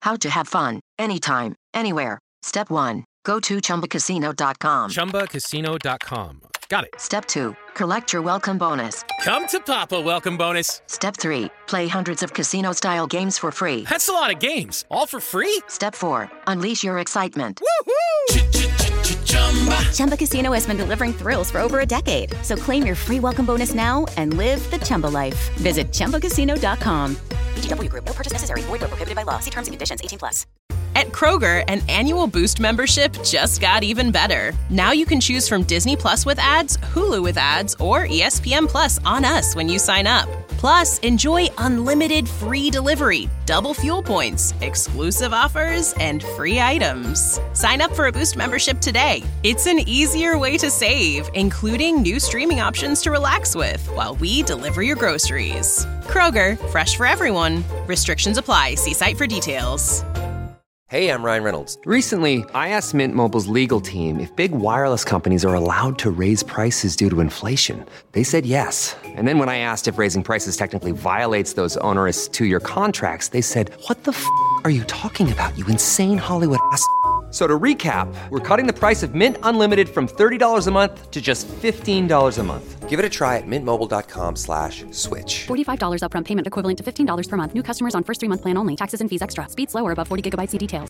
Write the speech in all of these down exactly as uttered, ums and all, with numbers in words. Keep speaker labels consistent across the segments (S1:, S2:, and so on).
S1: How to have fun, anytime, anywhere. Step one. Go to chumba casino dot com.
S2: chumba casino dot com. Got it.
S1: Step two. Collect your welcome bonus.
S2: Come to Papa welcome bonus.
S1: Step three. Play hundreds of casino-style games for free.
S2: That's a lot of games. All for free?
S1: Step four. Unleash your excitement.
S2: Woohoo!
S3: Chumba Casino has been delivering thrills for over a decade. So claim your free welcome bonus now and live the Chumba life. Visit chumba casino dot com.
S4: V G W Group. No purchase necessary. Void where prohibited by law. See terms and conditions. eighteen plus.
S5: At Kroger, an annual Boost membership just got even better. Now you can choose from Disney Plus with ads, Hulu with ads, or E S P N Plus on us when you sign up. Plus, enjoy unlimited free delivery, double fuel points, exclusive offers, and free items. Sign up for a Boost membership today. It's an easier way to save, including new streaming options to relax with while we deliver your groceries. Kroger, fresh for everyone. Restrictions apply. See site for details.
S6: Hey, I'm Ryan Reynolds. Recently, I asked Mint Mobile's legal team if big wireless companies are allowed to raise prices due to inflation. They said yes. And then when I asked if raising prices technically violates those onerous two-year contracts, they said, what the f*** are you talking about, you insane Hollywood ass f- So to recap, we're cutting the price of Mint Unlimited from thirty dollars a month to just fifteen dollars a month. Give it a try at mintmobile.com slash switch.
S7: forty-five dollars upfront payment equivalent to fifteen dollars per month. New customers on first three-month plan only. Taxes and fees extra. Speed slower above forty gigabytes. See details.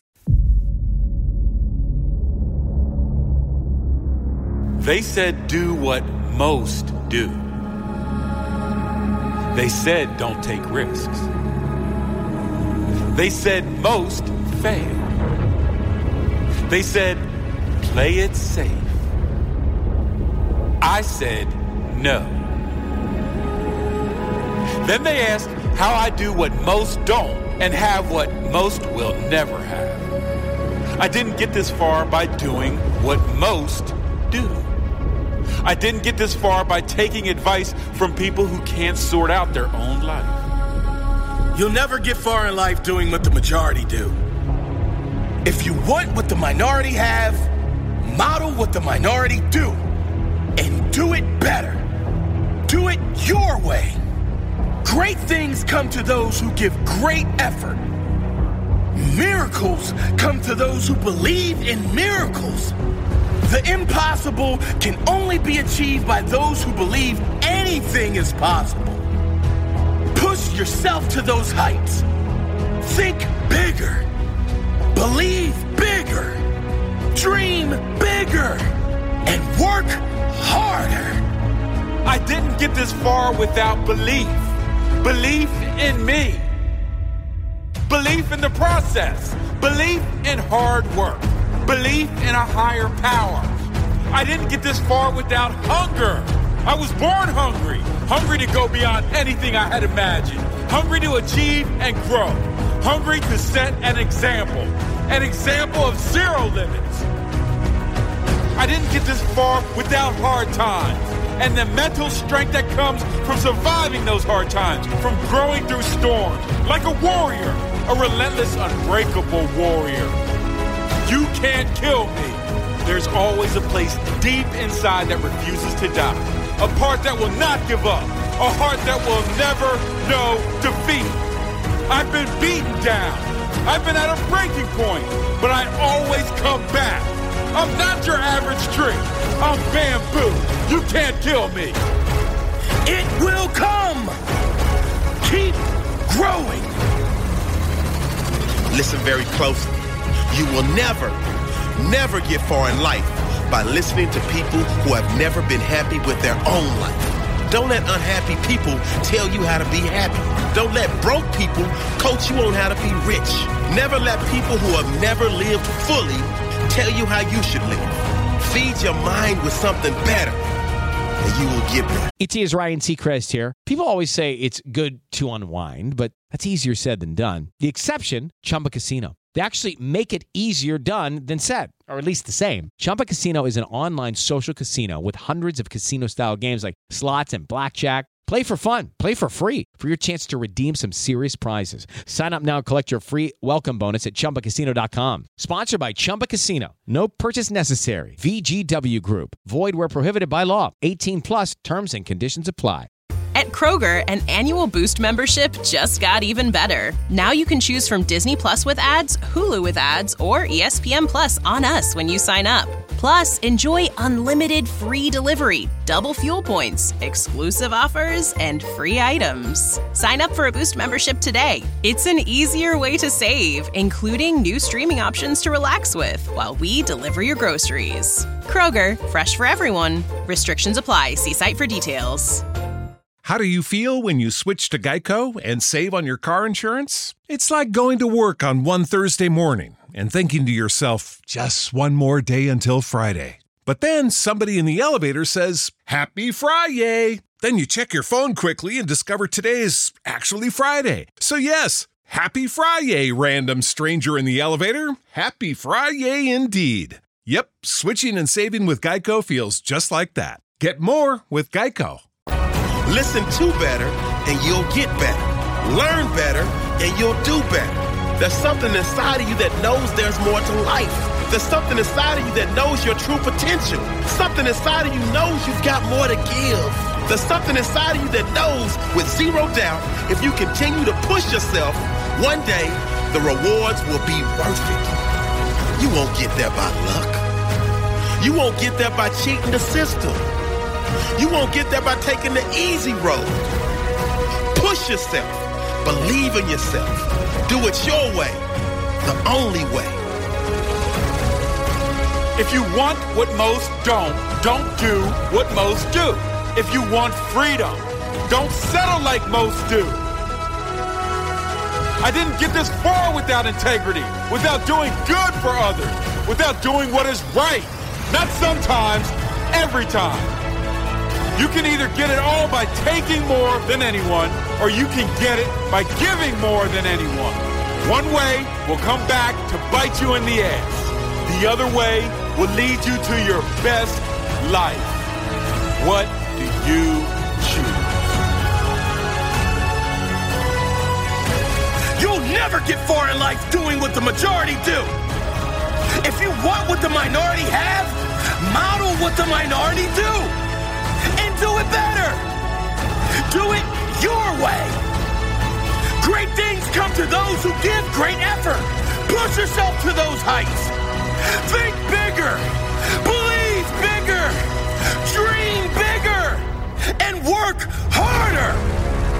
S8: They said do what most do. They said don't take risks. They said most fail. They said play it safe. I said no. Then they asked how I do what most don't and have what most will never have. I didn't get this far by doing what most do. I didn't get this far by taking advice from people who can't sort out their own life.
S9: You'll never get far in life doing what the majority do. If you want what the minority have, model what the minority do. And do it better. Do it your way. Great things come to those who give great effort. Miracles come to those who believe in miracles. The impossible can only be achieved by those who believe anything is possible. Push yourself to those heights. Think bigger. Believe bigger. Dream bigger. And work harder.
S8: I didn't get this far without belief. Belief in me. Belief in the process. Belief in hard work. Belief in a higher power. I didn't get this far without hunger. I was born hungry. Hungry to go beyond anything I had imagined. Hungry to achieve and grow. Hungry to set an example. An example of zero limits. I didn't get this far without hard times. And the mental strength that comes from surviving those hard times. From growing through storms. Like a warrior. A relentless, unbreakable warrior. You can't kill me. There's always a place deep inside that refuses to die. A part that will not give up. A heart that will never know defeat. I've been beaten down. I've been at a breaking point. But I always come back. I'm not your average tree. I'm bamboo. You can't kill me.
S9: It will come. Keep growing.
S10: Listen very closely. You will never, never get far in life by listening to people who have never been happy with their own life. Don't let unhappy people tell you how to be happy. Don't let broke people coach you on how to be rich. Never let people who have never lived fully tell you how you should live. Feed your mind with something better, and you will get there.
S11: E T is Ryan Seacrest here. People always say it's good to unwind, but that's easier said than done. The exception, Chumba Casino. They actually make it easier done than said, or at least the same. Chumba Casino is an online social casino with hundreds of casino-style games like slots and blackjack. Play for fun. Play for free for your chance to redeem some serious prizes. Sign up now and collect your free welcome bonus at chumba casino dot com. Sponsored by Chumba Casino. No purchase necessary. V G W Group. Void where prohibited by law. eighteen plus terms and conditions apply.
S5: At Kroger, an annual Boost membership just got even better. Now you can choose from Disney Plus with ads, Hulu with ads, or E S P N Plus on us when you sign up. Plus, enjoy unlimited free delivery, double fuel points, exclusive offers, and free items. Sign up for a Boost membership today. It's an easier way to save, including new streaming options to relax with while we deliver your groceries. Kroger, fresh for everyone. Restrictions apply. See site for details.
S12: How do you feel when you switch to Geico and save on your car insurance? It's like going to work on one Thursday morning and thinking to yourself, just one more day until Friday. But then somebody in the elevator says, Happy Friday! Then you check your phone quickly and discover today is actually Friday. So yes, Happy Friday, random stranger in the elevator. Happy Friday indeed. Yep, switching and saving with Geico feels just like that. Get more with Geico.
S10: Listen to better and you'll get better. Learn better and you'll do better. There's something inside of you that knows there's more to life. There's something inside of you that knows your true potential. Something inside of you knows you've got more to give. There's something inside of you that knows with zero doubt, if you continue to push yourself, one day the rewards will be worth it. You won't get there by luck. You won't get there by cheating the system. You won't get there by taking the easy road. Push yourself. Believe in yourself. Do it your way. The only way.
S8: If you want what most don't, don't do what most do. If you want freedom, don't settle like most do. I didn't get this far without integrity, without doing good for others, without doing what is right. Not sometimes, every time. You can either get it all by taking more than anyone, or you can get it by giving more than anyone. One way will come back to bite you in the ass. The other way will lead you to your best life. What do you choose?
S9: You'll never get far in life doing what the majority do. If you want what the minority have, model what the minority do. And do it better. Do it your way. Great things come to those who give great effort. Push yourself to those heights. Think bigger. Believe bigger. Dream bigger. And work harder.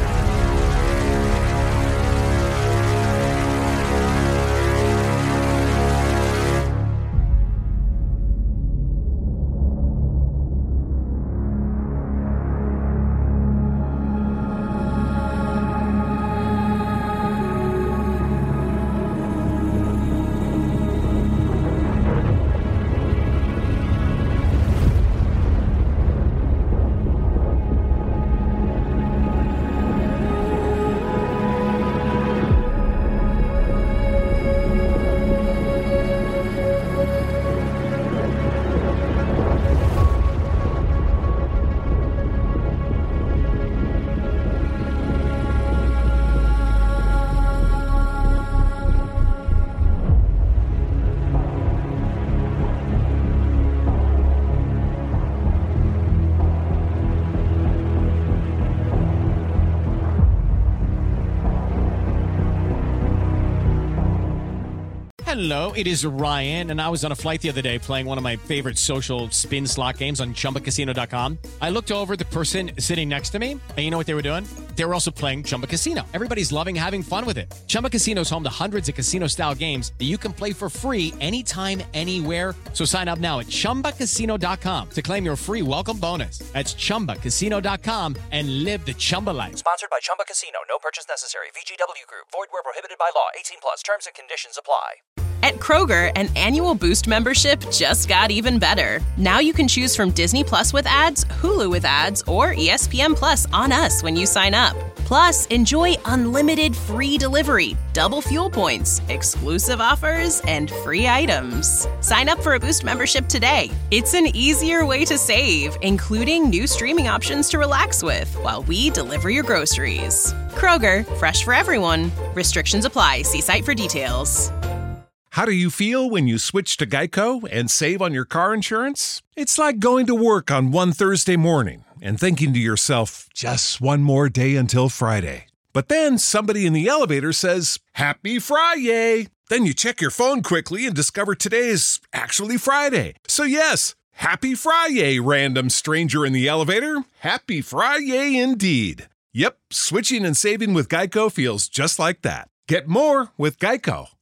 S11: Hello, it is Ryan, and I was on a flight the other day playing one of my favorite social spin slot games on Chumba Casino dot com. I looked over at the person sitting next to me, and you know what they were doing? They were also playing Chumba Casino. Everybody's loving having fun with it. Chumba Casino is home to hundreds of casino-style games that you can play for free anytime, anywhere. So sign up now at Chumba Casino dot com to claim your free welcome bonus. That's Chumba Casino dot com and live the Chumba life.
S13: Sponsored by Chumba Casino. No purchase necessary. V G W Group. Void where prohibited by law. eighteen plus. Terms and conditions apply.
S5: At Kroger, an annual Boost membership just got even better. Now you can choose from Disney Plus with ads, Hulu with ads, or E S P N Plus on us when you sign up. Plus, enjoy unlimited free delivery, double fuel points, exclusive offers, and free items. Sign up for a Boost membership today. It's an easier way to save, including new streaming options to relax with while we deliver your groceries. Kroger, fresh for everyone. Restrictions apply. See site for details.
S12: How do you feel when you switch to Geico and save on your car insurance? It's like going to work on one Thursday morning and thinking to yourself, just one more day until Friday. But then somebody in the elevator says, Happy Friday! Then you check your phone quickly and discover today is actually Friday. So yes, Happy Friday, random stranger in the elevator. Happy Friday indeed. Yep, switching and saving with Geico feels just like that. Get more with Geico.